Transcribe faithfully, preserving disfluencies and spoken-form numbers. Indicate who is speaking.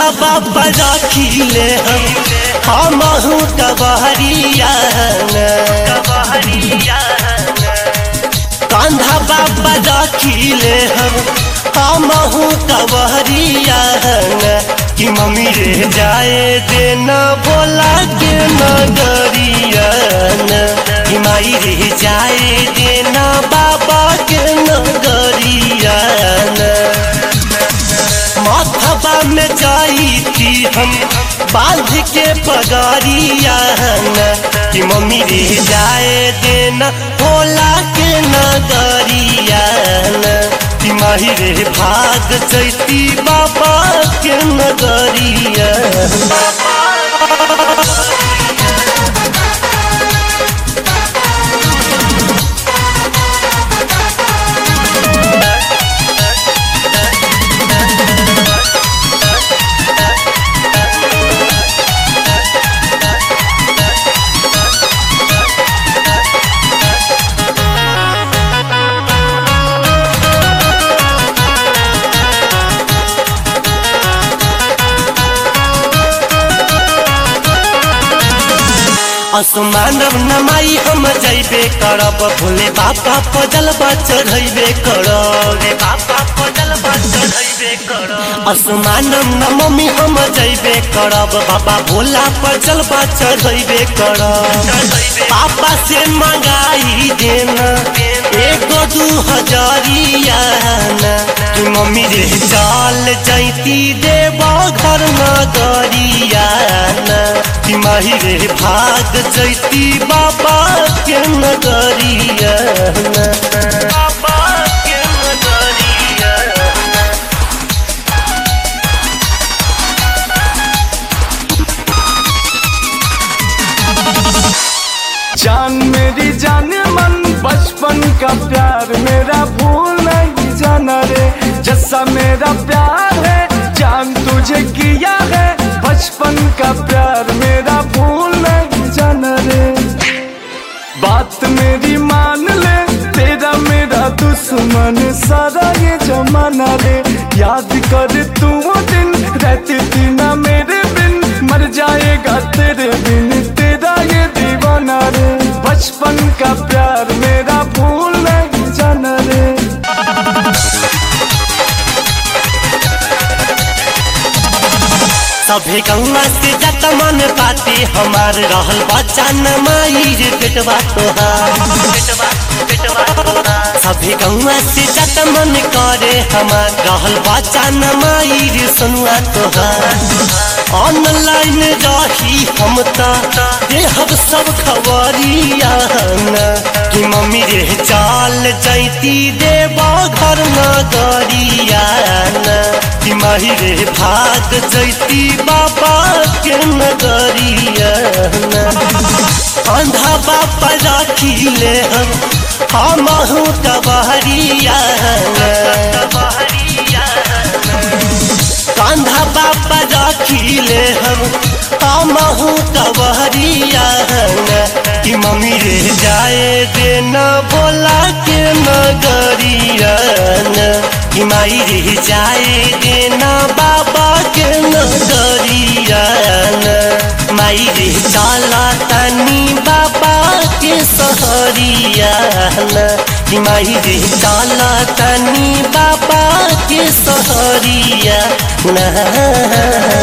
Speaker 1: बाबा रखिले हम हमहू कबहरिया कांधा बाबा रखिले हम हमहू कबहरिया कि मम्मी रे जाए देना बोला के नगरिया कि माई रे जाए देना बाबा के नगरिया माथबा में जाई थी हम बांध के पगारिया कि मम्मी रे जाए देना भोला के नगरिया कि माही रे भाग चैती बाबा के नगरिया असमानव नमाई हम जैबे करब भोले बाबा पजल चढ़ैबे करब बाबा पजल चढ़ैबे करब असमानव न मम्मी हम जैबे करब बाबा भोला पजल चढ़ैबे करब पापा से मंगाई देना एगो दू हजारिया कि मम्मी रे चल जैती देबो घर नगरिया कि माही रे भाग जैती बाबा के नगरिया बाबा के नगरिया
Speaker 2: जान मेरी जान मन बचपन का प्यार मेरा भूल नहीं जाना रे जैसा मेरा प्यार है जान तुझे किया है बचपन का प्यार मेरा भूल नहीं जाना रे बात मेरी मान ले तेरा मेरा दुश्मन सारा ये जमाना रे याद कर तू वो दिन रहती थी ना मेरे बिन मर जाएगा तेरे बिन तेरा ये दीवाना रे बचपन का प्यार मेरा भूल नहीं जाना रे
Speaker 1: सभे गौवा से जत मन पाते हमार रहल बच्चा न माई रे बेटवा तोहार सभे गौवा से जत मन करे हमार रहल बच्चा न माई रे सुनुआ तोहार ऑनलाइन रही हम देहब सब खबरिया कि मम्मी रे चाल जैती देबो घर नगरिया कि माही रे भाग जैती बाबा के नगरिया कांधा बाबा रखिले हम हमहू कबहरिया कांधा बाबा रखिले हम हमहू कबहरिया कि मम्मी रे जाए देना बोला के नगरिया कि माई रे जाए देना बाबा के नगरिया माई रे चला तनी बाबा के सहरिया कि माई रे चला तनी बाबा के सहरिया।